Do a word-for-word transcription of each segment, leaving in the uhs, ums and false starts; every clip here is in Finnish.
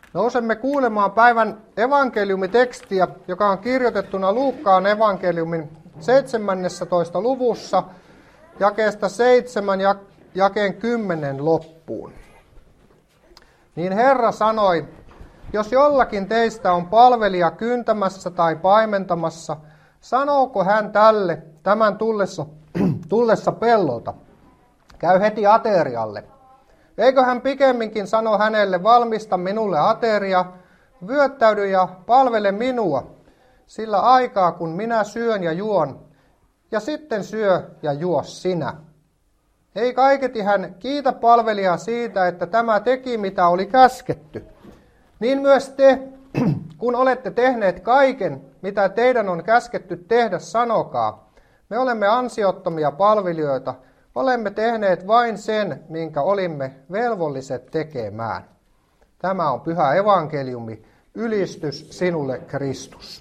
Nousemme kuulemaan päivän evankeliumitekstiä, joka on kirjoitettuna Luukkaan evankeliumin seitsemännentoista luvussa, jakeesta seitsemän ja jakeen kymmenen loppuun. Niin Herra sanoi, jos jollakin teistä on palvelija kyntämässä tai paimentamassa, sanooko hän tälle tämän tullessa, tullessa pellolta, käy heti aterialle. Eikö hän pikemminkin sano hänelle, valmista minulle ateria, vyöttäydy ja palvele minua, sillä aikaa kun minä syön ja juon, ja sitten syö ja juo sinä. Ei kaiketi hän kiitä palvelijaa siitä, että tämä teki mitä oli käsketty. Niin myös te, kun olette tehneet kaiken, mitä teidän on käsketty tehdä, sanokaa. Me olemme ansiottomia palvelijoita, olemme tehneet vain sen, minkä olimme velvolliset tekemään. Tämä on pyhä evankeliumi, ylistys sinulle Kristus.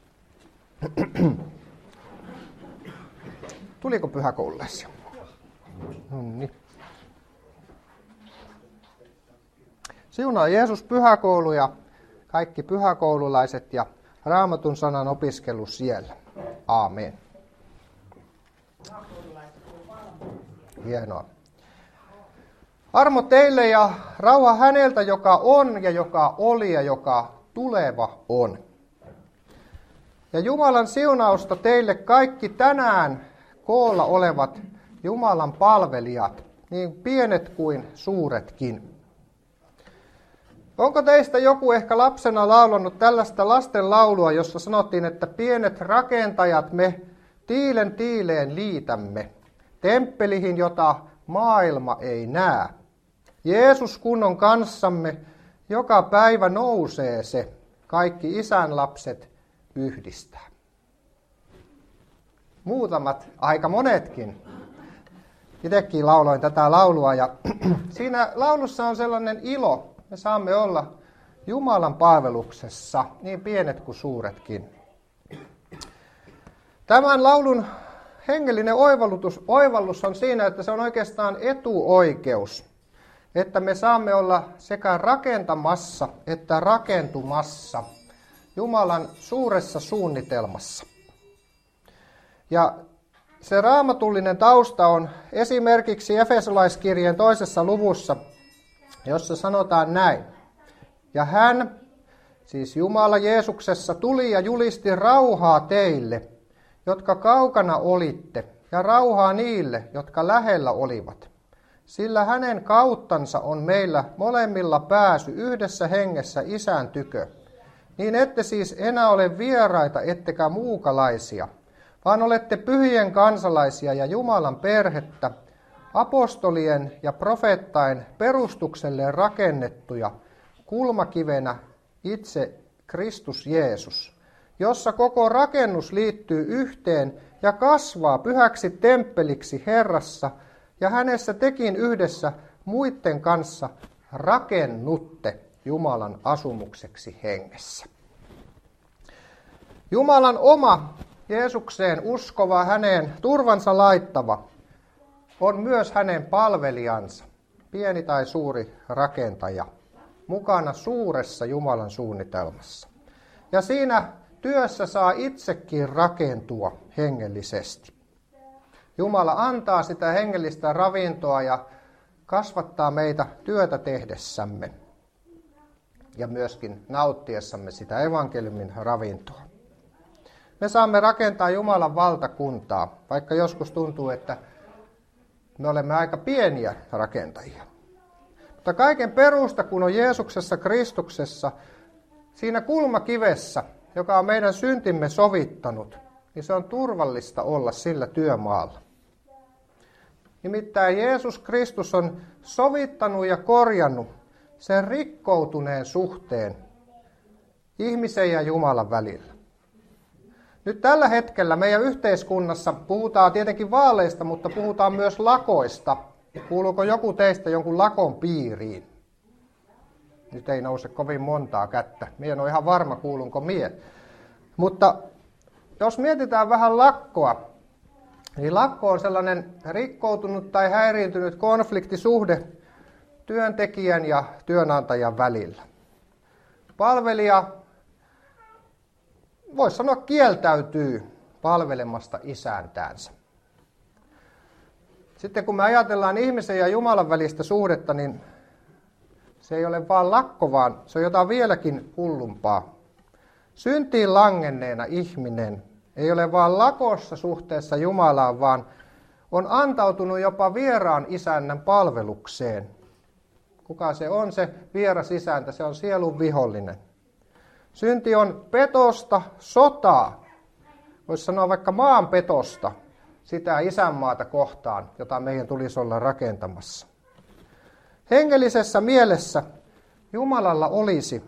Tuliko pyhäkoululaisia? No niin. Siunaa Jeesus pyhäkoulu ja kaikki pyhäkoululaiset ja Raamatun sanan opiskelu siellä. Aamen. Hienoa. Armo teille ja rauha häneltä, joka on ja joka oli ja joka tuleva on. Ja Jumalan siunausta teille kaikki tänään koolla olevat Jumalan palvelijat, niin pienet kuin suuretkin. Onko teistä joku ehkä lapsena laulanut tällaista lasten laulua, jossa sanottiin, että pienet rakentajat me tiilen tiileen liitämme, temppelihin, jota maailma ei näe. Jeesus kun on kanssamme, joka päivä nousee se, kaikki isän lapset yhdistää. Muutamat, aika monetkin. Itsekin lauloin tätä laulua ja siinä laulussa on sellainen ilo. Me saamme olla Jumalan palveluksessa, niin pienet kuin suuretkin. Tämän laulun hengellinen oivallus, oivallus on siinä, että se on oikeastaan etuoikeus, että me saamme olla sekä rakentamassa että rakentumassa Jumalan suuressa suunnitelmassa. Ja se raamatullinen tausta on esimerkiksi Efesolaiskirjeen toisessa luvussa, jossa sanotaan näin. Ja hän, siis Jumala Jeesuksessa, tuli ja julisti rauhaa teille, jotka kaukana olitte, ja rauhaa niille, jotka lähellä olivat. Sillä hänen kauttansa on meillä molemmilla pääsy yhdessä hengessä Isän tykö. Niin ette siis enää ole vieraita ettekä muukalaisia, vaan olette pyhien kansalaisia ja Jumalan perhettä, apostolien ja profeettain perustukselle rakennettuja, kulmakivenä itse Kristus Jeesus, jossa koko rakennus liittyy yhteen ja kasvaa pyhäksi temppeliksi Herrassa, ja hänessä tekin yhdessä muiden kanssa rakennutte Jumalan asumukseksi hengessä. Jumalan oma, Jeesukseen uskova, häneen turvansa laittava, on myös hänen palvelijansa, pieni tai suuri rakentaja, mukana suuressa Jumalan suunnitelmassa. Ja siinä työssä saa itsekin rakentua hengellisesti. Jumala antaa sitä hengellistä ravintoa ja kasvattaa meitä työtä tehdessämme ja myöskin nauttiessamme sitä evankeliumin ravintoa. Me saamme rakentaa Jumalan valtakuntaa, vaikka joskus tuntuu, että me olemme aika pieniä rakentajia. Mutta kaiken perusta, kun on Jeesuksessa Kristuksessa, siinä kulmakivessä, joka on meidän syntimme sovittanut, niin se on turvallista olla sillä työmaalla. Nimittäin Jeesus Kristus on sovittanut ja korjannut sen rikkoutuneen suhteen ihmisen ja Jumalan välillä. Nyt tällä hetkellä meidän yhteiskunnassa puhutaan tietenkin vaaleista, mutta puhutaan myös lakoista. Kuuluuko joku teistä jonkun lakon piiriin? Nyt ei nouse kovin montaa kättä. Mie en ole ihan varma, kuulunko mie. Mutta jos mietitään vähän lakkoa, niin lakko on sellainen rikkoutunut tai häiriintynyt konfliktisuhde työntekijän ja työnantajan välillä. palvelija, voisi sanoa, kieltäytyy palvelemasta isäntäänsä. Sitten kun me ajatellaan ihmisen ja Jumalan välistä suhdetta, niin se ei ole vaan lakko, vaan se on jotain vieläkin hullumpaa. Syntiin langenneena ihminen ei ole vaan lakossa suhteessa Jumalaan, vaan on antautunut jopa vieraan isännän palvelukseen. Kuka se on se vieras isäntä? Se on sielun vihollinen. Synti on petosta, sotaa. Voisi sanoa vaikka maanpetosta, sitä isänmaata kohtaan, jota meidän tulisi olla rakentamassa. Hengellisessä mielessä Jumalalla olisi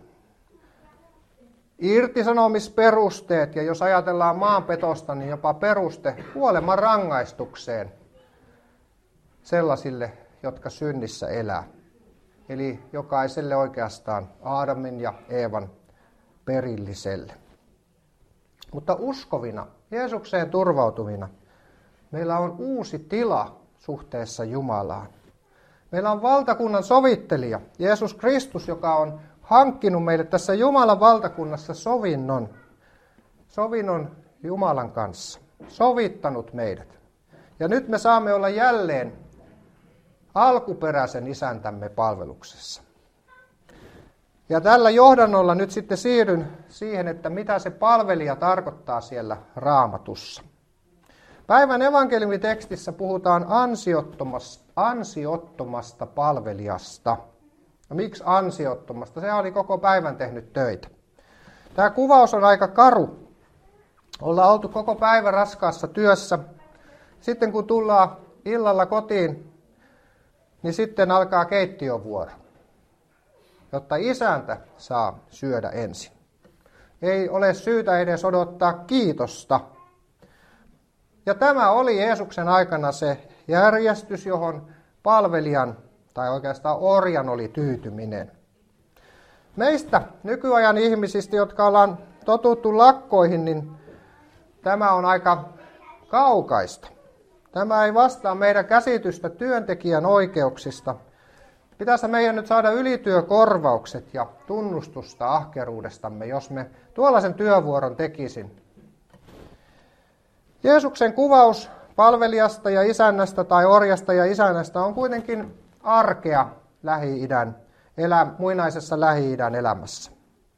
irtisanomisperusteet, ja jos ajatellaan maanpetosta, niin jopa peruste kuoleman rangaistukseen sellaisille, jotka synnissä elää. Eli jokaiselle oikeastaan Aadamin ja Eevan perilliselle. Mutta uskovina, Jeesukseen turvautuvina, meillä on uusi tila suhteessa Jumalaan. Meillä on valtakunnan sovittelija, Jeesus Kristus, joka on hankkinut meille tässä Jumalan valtakunnassa sovinnon. Sovinnon Jumalan kanssa. Sovittanut meidät. Ja nyt me saamme olla jälleen alkuperäisen isäntämme palveluksessa. Ja tällä johdannolla nyt sitten siirryn siihen, että mitä se palvelija tarkoittaa siellä Raamatussa. Päivän evankeliumitekstissä puhutaan ansiottomasta, ansiottomasta palvelijasta. No miksi ansiottomasta? Sehän oli koko päivän tehnyt töitä. Tämä kuvaus on aika karu. Ollaan oltu koko päivän raskaassa työssä. Sitten kun tullaan illalla kotiin, niin sitten alkaa keittiövuoro, jotta isäntä saa syödä ensin. Ei ole syytä edes odottaa kiitosta. Ja tämä oli Jeesuksen aikana se järjestys, johon palvelijan tai oikeastaan orjan oli tyytyminen. Meistä nykyajan ihmisistä, jotka ollaan totuttu lakkoihin, niin tämä on aika kaukaista. Tämä ei vastaa meidän käsitystä työntekijän oikeuksista. Pitäisi meidän nyt saada ylityökorvaukset ja tunnustusta ahkeruudestamme, jos me tuollaisen työvuoron tekisin. Jeesuksen kuvaus palvelijasta ja isännästä tai orjasta ja isännästä on kuitenkin arkea Lähi-idän, elä, muinaisessa Lähi-idän elämässä.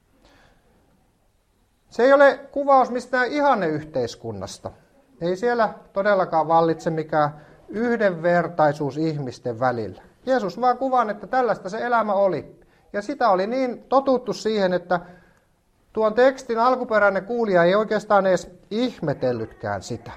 Se ei ole kuvaus mistään ihanneyhteiskunnasta. Ei siellä todellakaan vallitse mikään yhdenvertaisuus ihmisten välillä. Jeesus vaan kuvaa, että tällaista se elämä oli. Ja sitä oli niin totuttu siihen, että tuon tekstin alkuperäinen kuulija ei oikeastaan edes ihmetellytkään sitä.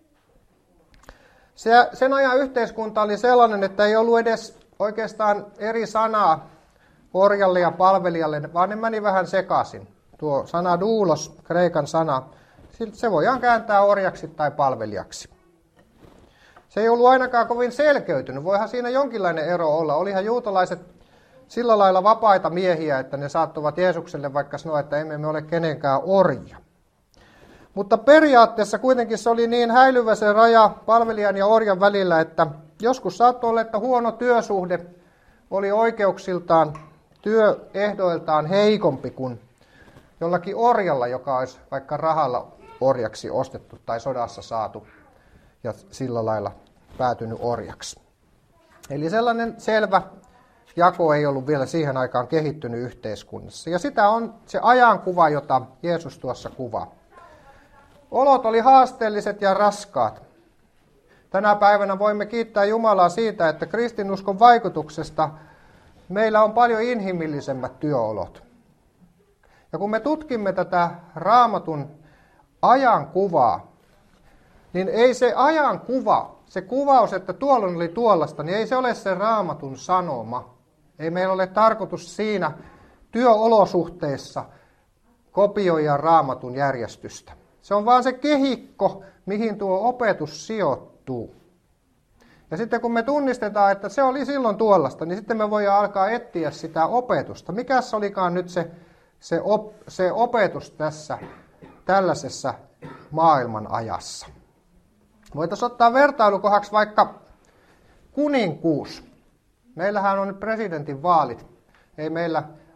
Se, sen ajan yhteiskunta oli sellainen, että ei ollut edes oikeastaan eri sanaa orjalle ja palvelijalle, vaan ne meni vähän sekaisin. Tuo sana doulos, kreikan sana, se voidaan kääntää orjaksi tai palvelijaksi. Se ei ollut ainakaan kovin selkeytynyt. Voihan siinä jonkinlainen ero olla. Olihan juutalaiset sillä lailla vapaita miehiä, että ne saattuvat Jeesukselle vaikka sanoa, että emme me ole kenenkään orja. Mutta periaatteessa kuitenkin se oli niin häilyvä se raja palvelijan ja orjan välillä, että joskus saattoi olla, että huono työsuhde oli oikeuksiltaan, työehdoiltaan heikompi kuin jollakin orjalla, joka olisi vaikka rahalla orjaksi ostettu tai sodassa saatu ja sillä lailla päätynyt orjaksi. Eli sellainen selvä jako ei ollut vielä siihen aikaan kehittynyt yhteiskunnassa. Ja sitä on se ajankuva, jota Jeesus tuossa kuvaa. Olot oli haasteelliset ja raskaat. Tänä päivänä voimme kiittää Jumalaa siitä, että kristinuskon vaikutuksesta meillä on paljon inhimillisemmät työolot. Ja kun me tutkimme tätä Raamatun ajankuvaa, niin ei se ajankuva, se kuvaus, että tuolla oli tuollaista, niin ei se ole se Raamatun sanoma. Ei meillä ole tarkoitus siinä työolosuhteissa kopioida Raamatun järjestystä. Se on vaan se kehikko, mihin tuo opetus sijoittuu. Ja sitten kun me tunnistetaan, että se oli silloin tuollaista, niin sitten me voidaan alkaa etsiä sitä opetusta. Mikäs olikaan nyt se, se, op, se opetus tässä tällaisessa maailman ajassa? Voitaisiin ottaa vertailukohdaksi vaikka kuninkuus. Meillähän on nyt presidentin vaalit. Ei meillä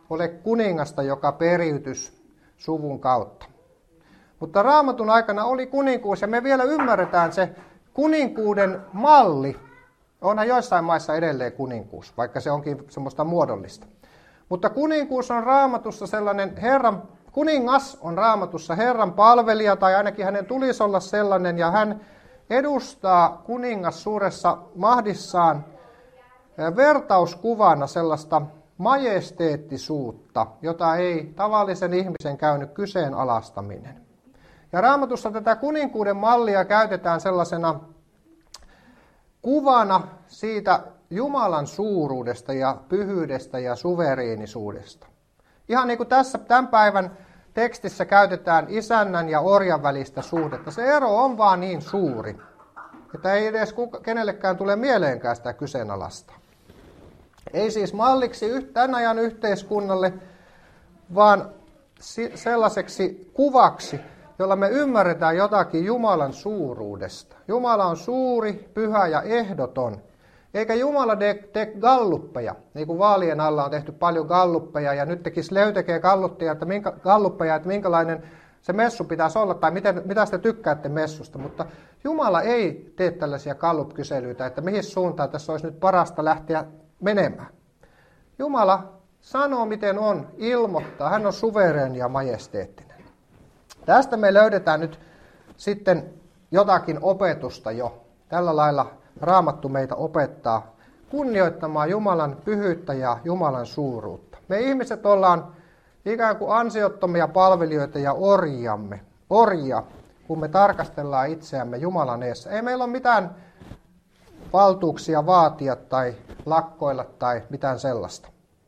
ole kuningasta, joka periytys suvun kautta. Mutta Raamatun aikana oli kuninkuus, ja me vielä ymmärretään se kuninkuuden malli. Onhan joissain maissa edelleen kuninkuus, vaikka se onkin semmoista muodollista. Mutta kuninkuus on Raamatussa sellainen, Herran, kuningas on Raamatussa Herran palvelija, tai ainakin hänen tulisi olla sellainen, ja hän edustaa kuningas suuressa mahdissaan vertauskuvana sellaista majesteettisuutta, jota ei tavallisen ihmisen käynyt kyseenalaistaminen. Ja Raamatussa tätä kuninkuuden mallia käytetään sellaisena kuvana siitä Jumalan suuruudesta ja pyhyydestä ja suvereenisuudesta. Ihan niin kuin tässä tämän päivän tekstissä käytetään isännän ja orjan välistä suhdetta. Se ero on vaan niin suuri, että ei edes kenellekään tule mieleenkään sitä kyseenalaista. Ei siis malliksi tämän ajan yhteiskunnalle, vaan sellaiseksi kuvaksi, jolla me ymmärretään jotakin Jumalan suuruudesta. Jumala on suuri, pyhä ja ehdoton. Eikä Jumala tee galluppeja, niin kuin vaalien alla on tehty paljon galluppeja, ja nyt tekisi Leu tekee galluppeja, että, minkä, galluppeja, että minkälainen se messu pitäisi olla, tai miten, mitä te tykkäätte messusta. Mutta Jumala ei tee tällaisia gallup-kyselyitä, että mihin suuntaan tässä olisi nyt parasta lähteä menemään. Jumala sanoo, miten on, ilmoittaa. Hän on suvereeni ja majesteettinen. Tästä me löydetään nyt sitten jotakin opetusta jo. Tällä lailla Raamattu meitä opettaa kunnioittamaan Jumalan pyhyyttä ja Jumalan suuruutta. Me ihmiset ollaan ikään kuin ansiottomia palvelijoita ja orjamme, orjia, kun me tarkastellaan itseämme Jumalan edessä. Ei meillä ole mitään valtuuksia vaatia tai lakkoilla tai mitään sellaista.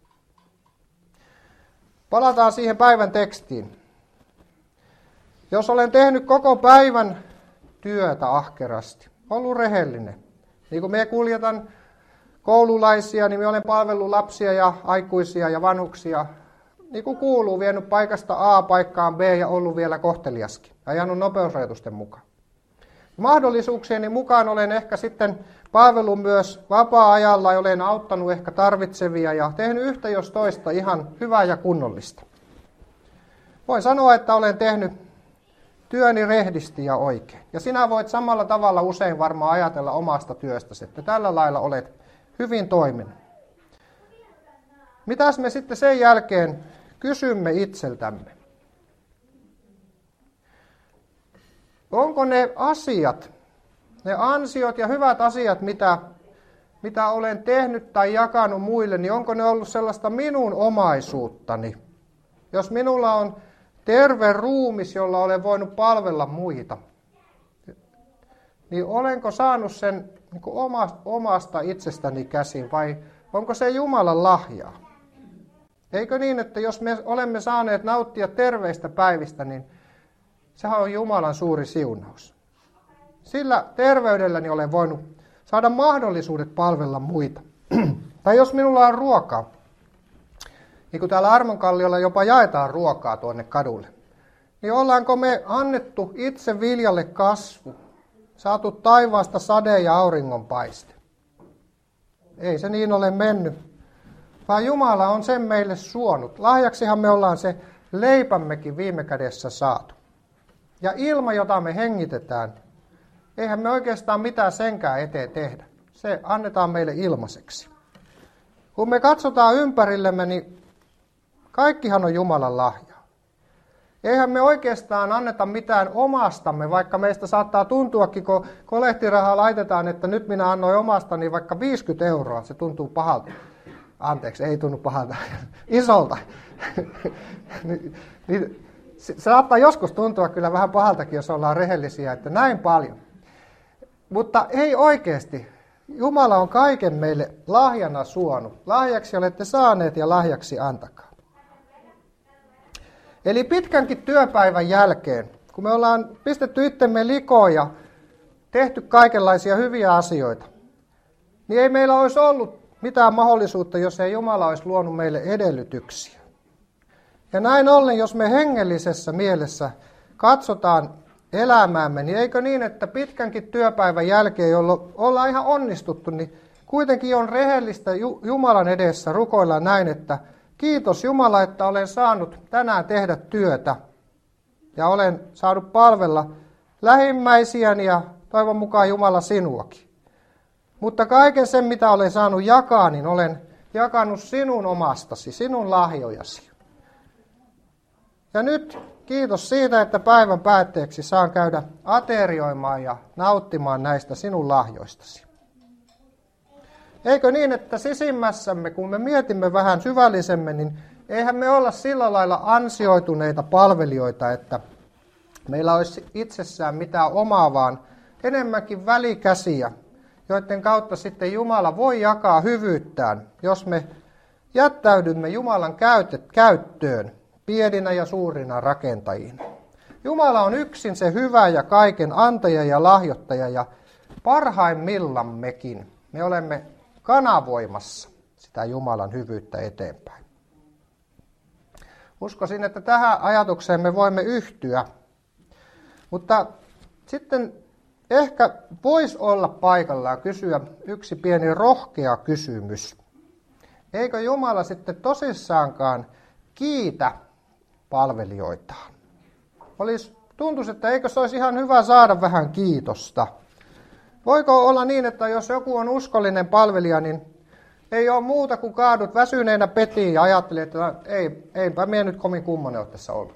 Palataan siihen päivän tekstiin. Jos olen tehnyt koko päivän työtä ahkerasti, ollut rehellinen, niin kuin me kuljetan koululaisia, niin minä olen palvellut lapsia ja aikuisia ja vanhuksia, niin kuin kuuluu, vienyt paikasta A paikkaan B ja ollut vielä kohteliaskin, ajanut nopeusrajoitusten mukaan. Mahdollisuuksieni mukaan olen ehkä sitten palvellut myös vapaa-ajalla ja olen auttanut ehkä tarvitsevia ja tehnyt yhtä jos toista ihan hyvää ja kunnollista. Voin sanoa, että olen tehnyt työni rehdisti ja oikein. Ja sinä voit samalla tavalla usein varmaan ajatella omasta työstäsi, että tällä lailla olet hyvin toiminut. Mitäs me sitten sen jälkeen kysymme itseltämme? Onko ne asiat, ne ansiot ja hyvät asiat, mitä, mitä olen tehnyt tai jakanut muille, niin onko ne ollut sellaista minun omaisuuttani? Jos minulla on terve ruumis, jolla olen voinut palvella muita, niin olenko saanut sen niin kuin omasta itsestäni käsin vai onko se Jumalan lahjaa? Eikö niin, että jos me olemme saaneet nauttia terveistä päivistä, niin sehän on Jumalan suuri siunaus. Sillä terveydelläni olen voinut saada mahdollisuudet palvella muita. Tai jos minulla on ruokaa, niin kuin täällä Armonkalliolla jopa jaetaan ruokaa tuonne kadulle, niin ollaanko me annettu itse viljalle kasvu, saatu taivaasta sade ja auringonpaiste? Ei se niin ole mennyt, vaan Jumala on sen meille suonut. Lahjaksihan me ollaan se leipämmekin viime kädessä saatu. Ja ilma, jota me hengitetään, eihän me oikeastaan mitään senkään eteen tehdä. Se annetaan meille ilmaiseksi. Kun me katsotaan ympärillemme, niin kaikkihan on Jumalan lahjaa. Eihän me oikeastaan anneta mitään omastamme, vaikka meistä saattaa tuntuakin, kun kolehtirahaa laitetaan, että nyt minä annoin omastani vaikka viisikymmentä euroa. Se tuntuu pahalta. Anteeksi, ei tunnu pahalta. Isolta. Se saattaa joskus tuntua kyllä vähän pahaltakin, jos ollaan rehellisiä, että näin paljon. Mutta ei oikeasti. Jumala on kaiken meille lahjana suonut. Lahjaksi olette saaneet ja lahjaksi antakaa. Eli pitkänkin työpäivän jälkeen, kun me ollaan pistetty itsemme likoon ja tehty kaikenlaisia hyviä asioita, niin ei meillä olisi ollut mitään mahdollisuutta, jos ei Jumala olisi luonut meille edellytyksiä. Ja näin ollen, jos me hengellisessä mielessä katsotaan elämäämme, niin eikö niin, että pitkänkin työpäivän jälkeen, jolloin ollaan ihan onnistuttu, niin kuitenkin on rehellistä Jumalan edessä rukoilla näin, että kiitos Jumala, että olen saanut tänään tehdä työtä ja olen saanut palvella lähimmäisiäni ja toivon mukaan Jumala sinuakin. Mutta kaiken sen, mitä olen saanut jakaa, niin olen jakanut sinun omastasi, sinun lahjojasi. Ja nyt kiitos siitä, että päivän päätteeksi saan käydä aterioimaan ja nauttimaan näistä sinun lahjoistasi. Eikö niin, että sisimmässämme, kun me mietimme vähän syvällisemmin, niin eihän me olla sillä lailla ansioituneita palvelijoita, että meillä olisi itsessään mitään omaa, vaan enemmänkin välikäsiä, joiden kautta sitten Jumala voi jakaa hyvyyttään, jos me jättäydymme Jumalan käyttöön pieninä ja suurina rakentajina. Jumala on yksin se hyvä ja kaiken antaja ja lahjoittaja, ja parhaimmillammekin me olemme kanavoimassa sitä Jumalan hyvyyttä eteenpäin. Uskoisin, että tähän ajatukseen me voimme yhtyä, mutta sitten ehkä voisi olla paikallaan kysyä yksi pieni rohkea kysymys. Eikö Jumala sitten tosissaankaan kiitä palvelijoitaan? Olisi, tuntuisi, että eikö se olisi ihan hyvä saada vähän kiitosta. Voiko olla niin, että jos joku on uskollinen palvelija, niin ei ole muuta kuin kaadut väsyneenä petiin ja ajattelee, että ei, eipä minä nyt kovin kummonen ole tässä ollut.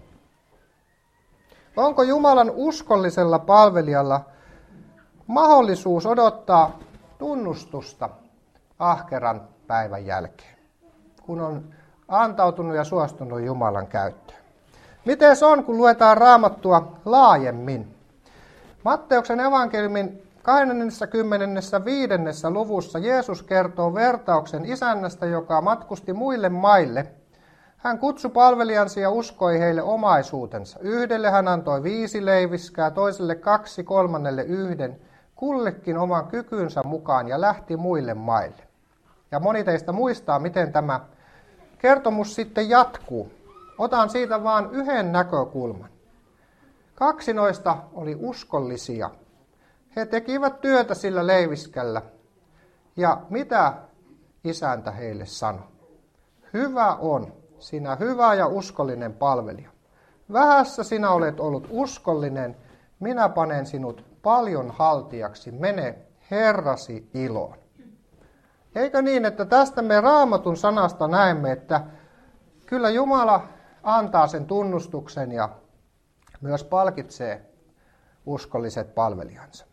Onko Jumalan uskollisella palvelijalla mahdollisuus odottaa tunnustusta ahkeran päivän jälkeen, kun on antautunut ja suostunut Jumalan käyttöön? Miten se on, kun luetaan Raamattua laajemmin? Matteuksen evankeliumin kaksikymmentäviisi. luvussa Jeesus kertoo vertauksen isännästä, joka matkusti muille maille. Hän kutsui palvelijansa ja uskoi heille omaisuutensa. Yhdelle hän antoi viisi leiviskää, toiselle kaksi, kolmannelle yhden, kullekin oman kykynsä mukaan ja lähti muille maille. Ja moni teistä muistaa, miten tämä kertomus sitten jatkuu. Otan siitä vain yhden näkökulman. Kaksi noista oli uskollisia. He tekivät työtä sillä leiviskällä. Ja mitä isäntä heille sanoi? Hyvä on, sinä hyvä ja uskollinen palvelija. Vähässä sinä olet ollut uskollinen, minä panen sinut paljon haltijaksi, mene Herrasi iloon. Eikö niin, että tästä me Raamatun sanasta näemme, että kyllä Jumala antaa sen tunnustuksen ja myös palkitsee uskolliset palvelijansa.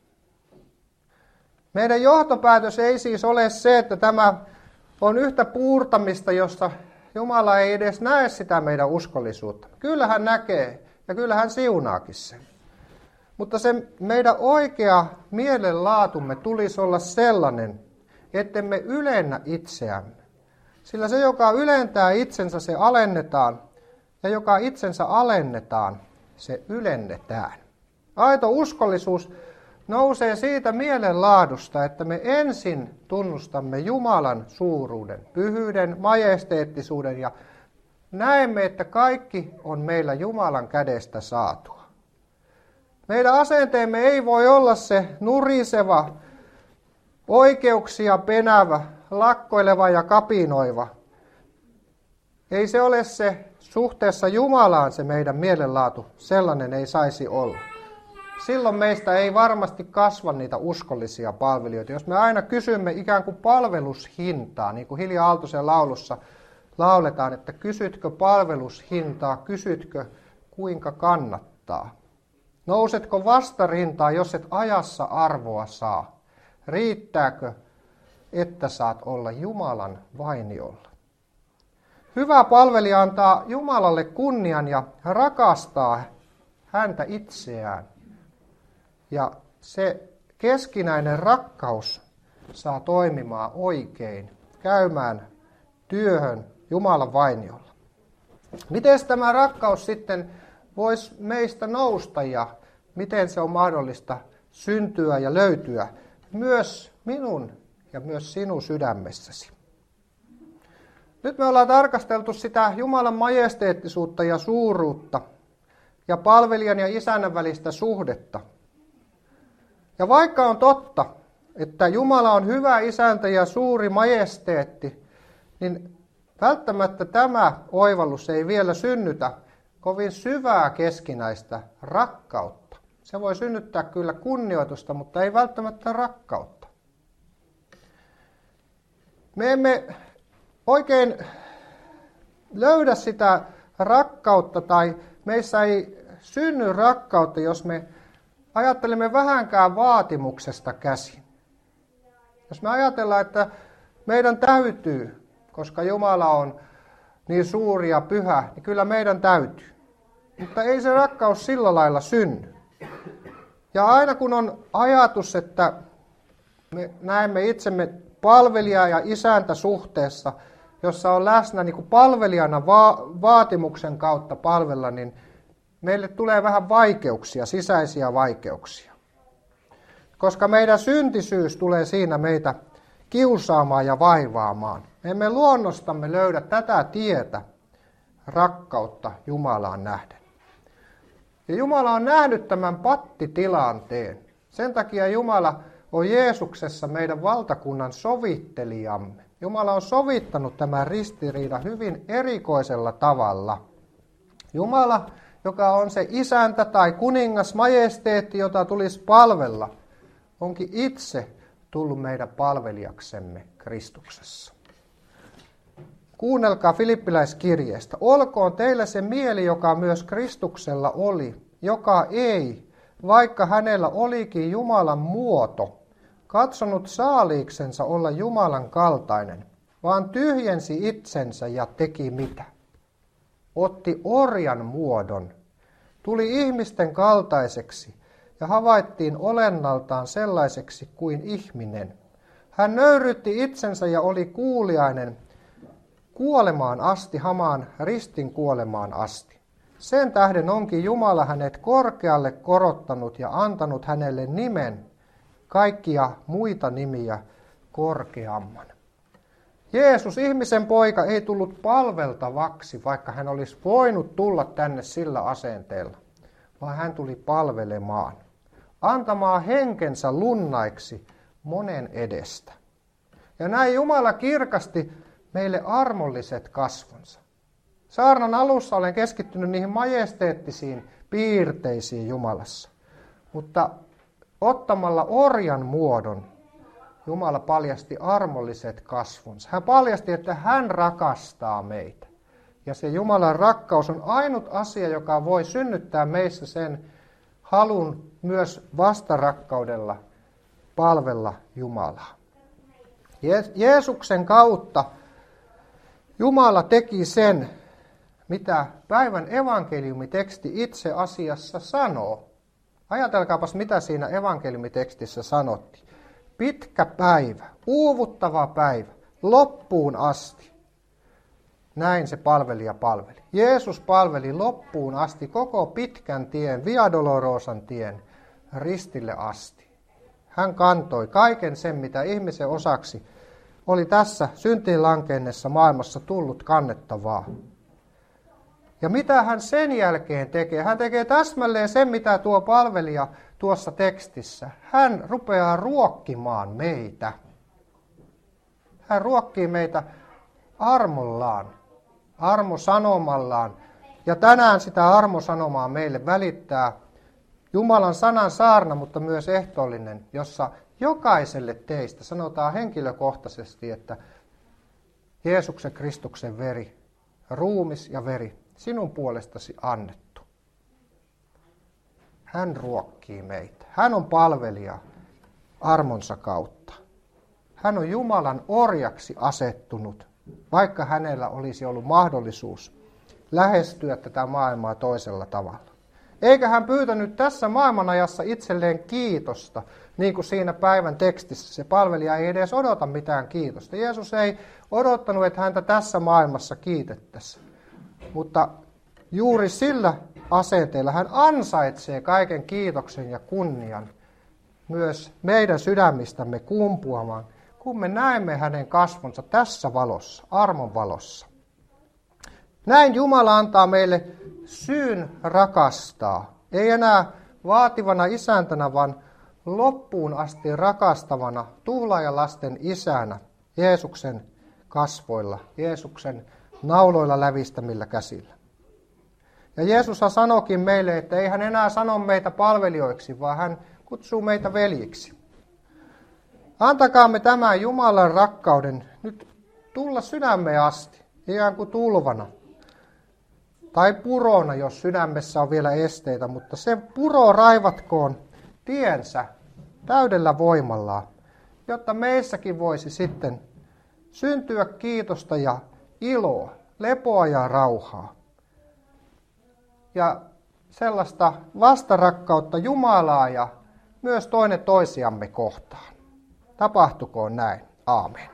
Meidän johtopäätös ei siis ole se, että tämä on yhtä puurtamista, jossa Jumala ei edes näe sitä meidän uskollisuutta. Kyllä hän näkee ja kyllä hän siunaakin sen. Mutta se meidän oikea mielenlaatumme tulisi olla sellainen, ettemme ylennä itseämme. Sillä se, joka ylentää itsensä, se alennetaan, ja joka itsensä alennetaan, se ylennetään. Aito uskollisuus nousee siitä mielenlaadusta, että me ensin tunnustamme Jumalan suuruuden, pyhyyden, majesteettisuuden ja näemme, että kaikki on meillä Jumalan kädestä saatua. Meidän asenteemme ei voi olla se nuriseva, oikeuksia penävä, lakkoileva ja kapinoiva. Ei se ole se suhteessa Jumalaan se meidän mielenlaatu, sellainen ei saisi olla. Silloin meistä ei varmasti kasva niitä uskollisia palvelijoita. Jos me aina kysymme ikään kuin palvelushintaa, niin kuin Hilja Aaltosen laulussa lauletaan, että kysytkö palvelushintaa, kysytkö kuinka kannattaa. Nousetko vastarintaa, jos et ajassa arvoa saa? Riittääkö, että saat olla Jumalan vainiolla? Hyvä palvelija antaa Jumalalle kunnian ja rakastaa häntä itseään. Ja se keskinäinen rakkaus saa toimimaan oikein, käymään työhön Jumalan vainiolla. Miten tämä rakkaus sitten voisi meistä nousta ja miten se on mahdollista syntyä ja löytyä myös minun ja myös sinun sydämessäsi? Nyt me ollaan tarkasteltu sitä Jumalan majesteettisuutta ja suuruutta ja palvelijan ja isännän välistä suhdetta. Ja vaikka on totta, että Jumala on hyvä isäntä ja suuri majesteetti, niin välttämättä tämä oivallus ei vielä synnytä kovin syvää keskinäistä rakkautta. Se voi synnyttää kyllä kunnioitusta, mutta ei välttämättä rakkautta. Me emme oikein löydä sitä rakkautta tai meissä ei synny rakkautta, jos me ajattelemme vähänkään vaatimuksesta käsin. Jos me ajatellaan, että meidän täytyy, koska Jumala on niin suuri ja pyhä, niin kyllä meidän täytyy. Mutta ei se rakkaus sillä lailla synny. Ja aina kun on ajatus, että me näemme itsemme palvelija- ja isäntä suhteessa, jossa on läsnä niin kuin palvelijana va- vaatimuksen kautta palvella, niin meille tulee vähän vaikeuksia, sisäisiä vaikeuksia. Koska meidän syntisyys tulee siinä meitä kiusaamaan ja vaivaamaan. Me emme luonnostamme löydä tätä tietä rakkautta Jumalaan nähden. Ja Jumala on nähnyt tämän pattitilanteen. Sen takia Jumala on Jeesuksessa meidän valtakunnan sovittelijamme. Jumala on sovittanut tämän ristiriidan hyvin erikoisella tavalla. Jumala, joka on se isäntä tai kuningas, majesteetti, jota tulisi palvella, onkin itse tullut meidän palvelijaksemme Kristuksessa. Kuunnelkaa Filippiläiskirjeestä. Olkoon teillä se mieli, joka myös Kristuksella oli, joka ei, vaikka hänellä olikin Jumalan muoto, katsonut saaliiksensa olla Jumalan kaltainen, vaan tyhjensi itsensä ja teki mitä? Otti orjan muodon, tuli ihmisten kaltaiseksi ja havaittiin olennaltaan sellaiseksi kuin ihminen. Hän nöyrytti itsensä ja oli kuuliainen kuolemaan asti, hamaan ristin kuolemaan asti. Sen tähden onkin Jumala hänet korkealle korottanut ja antanut hänelle nimen, kaikkia muita nimiä korkeamman. Jeesus, ihmisen poika, ei tullut palveltavaksi, vaikka hän olisi voinut tulla tänne sillä asenteella, vaan hän tuli palvelemaan, antamaan henkensä lunnaiksi monen edestä. Ja näin Jumala kirkasti meille armolliset kasvonsa. Saarnan alussa olen keskittynyt niihin majesteettisiin piirteisiin Jumalassa, mutta ottamalla orjan muodon Jumala paljasti armolliset kasvonsa. Hän paljasti, että hän rakastaa meitä. Ja se Jumalan rakkaus on ainut asia, joka voi synnyttää meissä sen halun myös vastarakkaudella palvella Jumalaa. Jeesuksen kautta Jumala teki sen, mitä päivän evankeliumiteksti itse asiassa sanoo. Ajatelkaapas, mitä siinä evankeliumitekstissä sanottiin. Pitkä päivä, uuvuttava päivä, loppuun asti. Näin se palvelija palveli. Jeesus palveli loppuun asti koko pitkän tien, Via Dolorosan tien, ristille asti. Hän kantoi kaiken sen, mitä ihmisen osaksi oli tässä syntiin lankeennessa maailmassa tullut kannettavaa. Ja mitä hän sen jälkeen tekee? Hän tekee täsmälleen sen, mitä tuo palvelija tuossa tekstissä. Hän rupeaa ruokkimaan meitä. Hän ruokkii meitä armollaan, armosanomallaan. Ja tänään sitä armosanomaa meille välittää Jumalan sanan saarna, mutta myös ehtoollinen, jossa jokaiselle teistä sanotaan henkilökohtaisesti, että Jeesuksen Kristuksen veri, ruumis ja veri, sinun puolestasi annettu. Hän ruokkii meitä. Hän on palvelija armonsa kautta. Hän on Jumalan orjaksi asettunut, vaikka hänellä olisi ollut mahdollisuus lähestyä tätä maailmaa toisella tavalla. Eikä hän pyytänyt tässä maailmanajassa itselleen kiitosta, niin kuin siinä päivän tekstissä. Se palvelija ei edes odota mitään kiitosta. Jeesus ei odottanut, että häntä tässä maailmassa kiitettäisiin. Mutta juuri sillä asenteella hän ansaitsee kaiken kiitoksen ja kunnian myös meidän sydämistämme kumpuamaan, kun me näemme hänen kasvonsa tässä valossa, armon valossa. Näin Jumala antaa meille syyn rakastaa. Ei enää vaativana isäntänä, vaan loppuun asti rakastavana tuhlaajalasten isänä Jeesuksen kasvoilla, Jeesuksen nauloilla lävistämillä käsillä. Ja Jeesus sanoikin meille, että ei hän enää sano meitä palvelijoiksi, vaan hän kutsuu meitä veljiksi. Antakaamme tämän Jumalan rakkauden nyt tulla sydämeen asti, ihan kuin tulvana. Tai purona, jos sydämessä on vielä esteitä, mutta se puro raivatkoon tiensä täydellä voimallaan, jotta meissäkin voisi sitten syntyä kiitosta ja iloa, lepoa ja rauhaa. Ja sellaista vastarakkautta Jumalaa ja myös toinen toisiamme kohtaan. Tapahtukoon näin. Aamen.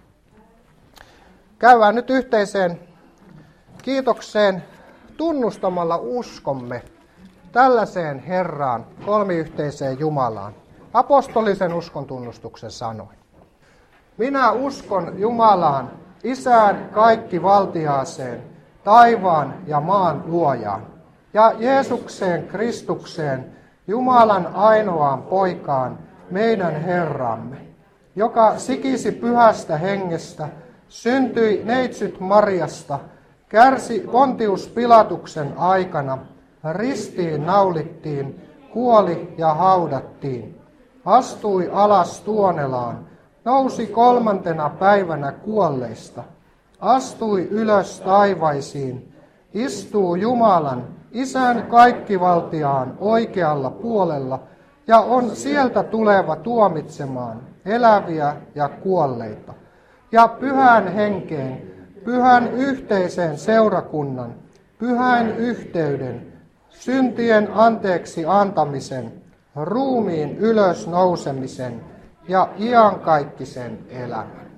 Käydään nyt yhteiseen kiitokseen tunnustamalla uskomme tällaiseen Herraan, kolmiyhteiseen Jumalaan, apostolisen uskon tunnustuksen sanoin. Minä uskon Jumalaan, Isään kaikkivaltiaaseen, taivaan ja maan luojaan, ja Jeesukseen Kristukseen, Jumalan ainoaan poikaan, meidän Herramme, joka sikisi pyhästä hengestä, syntyi neitsyt Mariasta, kärsi Pontius Pilatuksen aikana, ristiin naulittiin, kuoli ja haudattiin, astui alas Tuonelaan, nousi kolmantena päivänä kuolleista, astui ylös taivaisiin, istuu Jumalan, Isän kaikkivaltiaan oikealla puolella ja on sieltä tuleva tuomitsemaan eläviä ja kuolleita. Ja pyhän henkeen, pyhän yhteisen seurakunnan, pyhän yhteyden, syntien anteeksi antamisen, ruumiin ylös nousemisen ja iankaikkisen elämän.